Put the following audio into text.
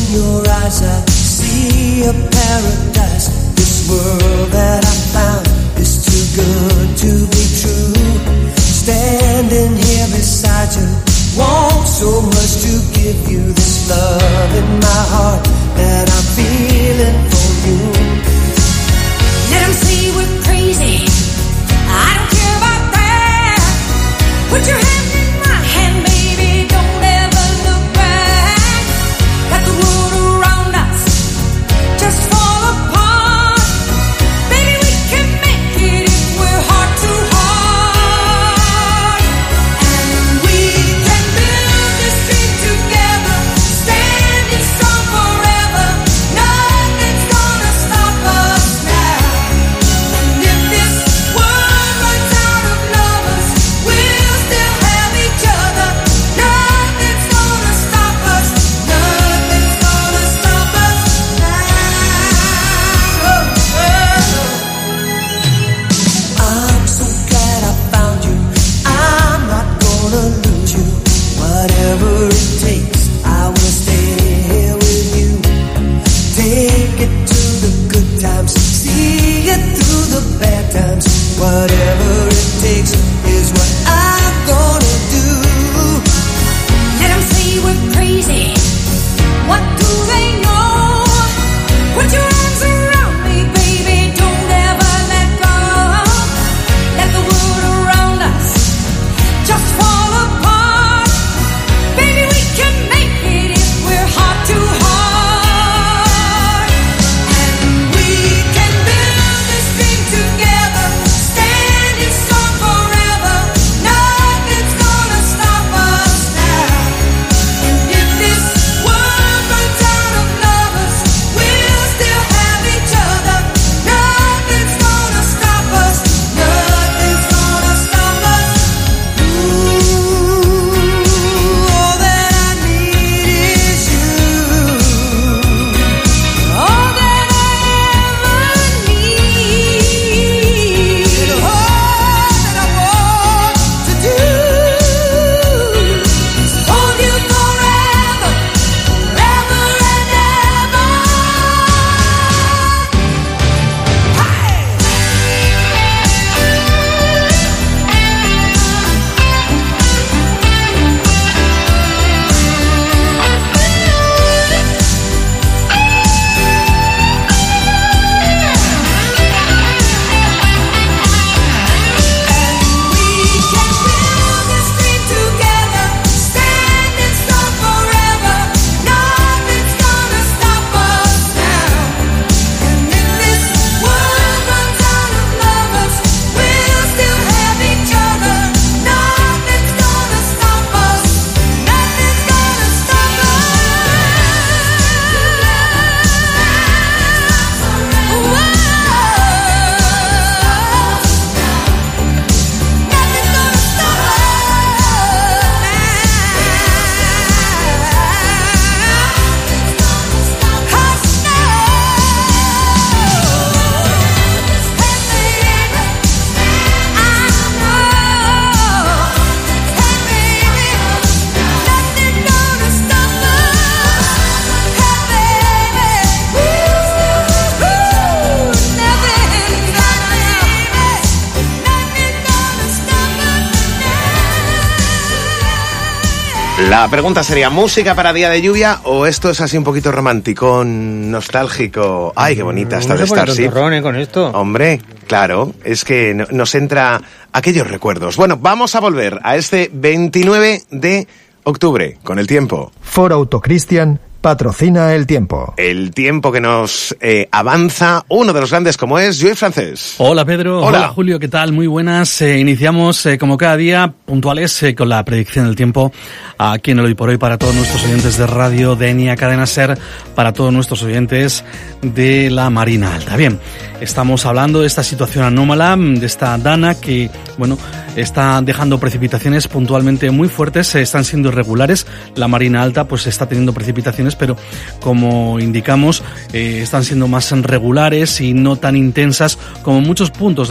your eyes I see a paradise. This world that I found is too good to be true. Standing here beside you, want so much to give you this love in my heart that I'm feeling for you. Let them say we're crazy, I don't care about that. Put your hand in my hand, baby, don't ever look back. Let the world around us just fall apart. Baby, we can make it if we're heart to heart. And we can build this dream together, standing strong forever. Nothing's gonna stop us now. And if this world runs out of lovers, we'll still have each other. Nothing's gonna stop us. Nothing's gonna stop us now. I'm so glad I found you. I'm not gonna lose you. Whatever it takes, I will stay here with you. Take it to the good times, see it through the bad times. Whatever it takes is what I'm gonna do. Let them say we're crazy. What do they know? Put your arms around me, baby. Don't ever let go. Let the world around us just fall apart. Baby, we can make it if we're heart to heart. And we can build this dream together, standing strong forever. Nothing's gonna stop us now. And if this world runs out of lovers, we'll still have each other. Nothing's gonna stop us. Nothing's gonna stop us. Ooh, all that I need is you. All that I ever need. And all that I want to do is Hold you forever, forever and ever. We can build this dream together, standing strong forever. Nothing's gonna stop us now. And if this world runs out of lovers, we'll still have each other. Nothing's gonna stop us. Nothing's gonna stop La pregunta sería, ¿música para día de lluvia o esto es así un poquito romántico, nostálgico? Ay, qué bonita esta de Starship. Con esto. Hombre, claro, es que nos entra aquellos recuerdos. Bueno, vamos a volver a este 29 de octubre con el tiempo. Ford Auto Christian patrocina el tiempo. El tiempo que nos avanza, uno de los grandes como es Lluís Francés. Hola Pedro, Hola Julio, ¿qué tal? Muy buenas. Iniciamos como cada día puntuales con la predicción del tiempo aquí en el Hoy por Hoy para todos nuestros oyentes de radio, de ENIA, Cadena SER, para todos nuestros oyentes de la Marina Alta. Bien, estamos hablando de esta situación anómala, de esta dana que, bueno, está dejando precipitaciones puntualmente muy fuertes, están siendo irregulares. La Marina Alta pues está teniendo precipitaciones, pero como indicamos, están siendo más regulares y no tan intensas como muchos puntos